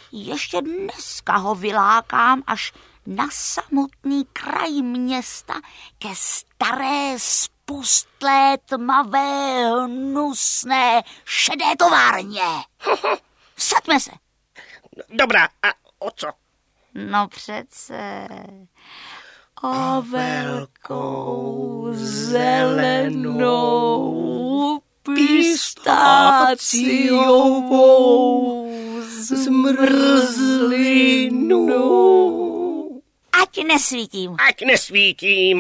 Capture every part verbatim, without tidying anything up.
ještě dneska ho vylákám až na samotný kraj města ke staré spustlé, tmavé, hnusné, šedé továrně. Vsaďme se. Dobrá, a o co? No přece o velkou zelenou pistáciovou zmrzlinu. Ať nesvítím. Ať nesvítím.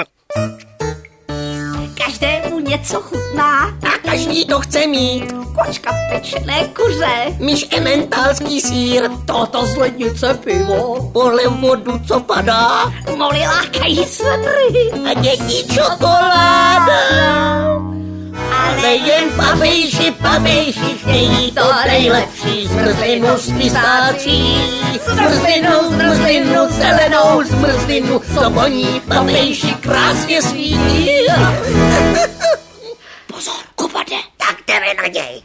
Každému něco chutná. A každý to chce mít. Kočka pečené kuře. Myš ementálský sýr. Táta z lednice pivo. Polem vodu, co padá. Moly lákají svetry. A děti čokoláda. Ale jen pavejši, pavejši chtějí to nejlepší. Zmrzlinu z pistácí. Zmrzlinu, zmrzlinu, zelenou zmrzlinu. Co voní pavejši krásně svítí. Pozor, Kuba jde. Tak jdeme na něj.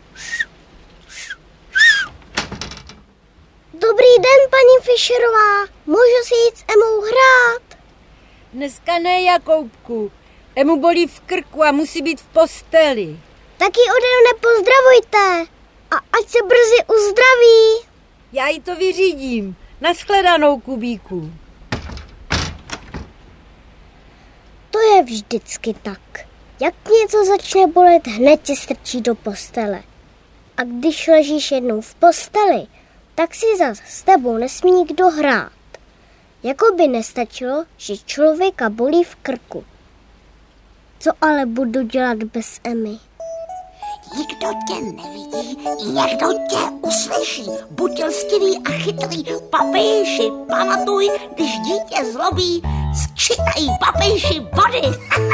Dobrý den, paní Fischerová. Můžu si jít s Emou hrát? Dneska ne, Jakoubku. Emu bolí v krku a musí být v posteli. Tak ji ode mne pozdravujte. A ať se brzy uzdraví. Já jí to vyřídím. Naschledanou, Kubíku. To je vždycky tak. Jak něco začne bolet, hned tě strčí do postele. A když ležíš jednou v posteli, tak si zas s tebou nesmí nikdo hrát. Jako by nestačilo, že člověka bolí v krku. Co ale budu dělat bez Emy? Nikdo tě nevidí, někdo tě uslyší. Buď lstivý a chytrý, papejši, pamatuj, když dítě zlobí, skřitají papejši body.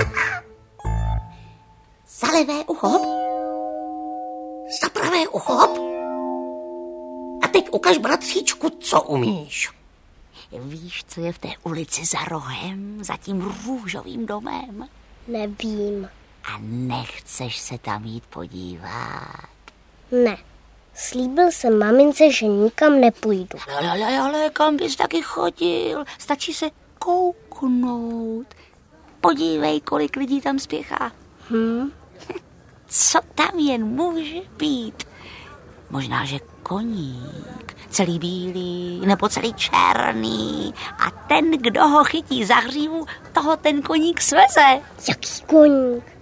Za levé uchop. Za pravé uchop. A teď ukaž, bratříčku, co umíš. Víš, co je v té ulici za rohem, za tím růžovým domem? Nevím. A nechceš se tam jít podívat? Ne. Slíbil jsem mamince, že nikam nepůjdu. Ale, ale, ale kam bys taky chodil? Stačí se kouknout. Podívej, kolik lidí tam spěchá. Hm? Co tam jen může být? Možná, že koník, celý bílý nebo celý černý. A ten, kdo ho chytí za hřívu, toho ten koník sveze. Jaký koník?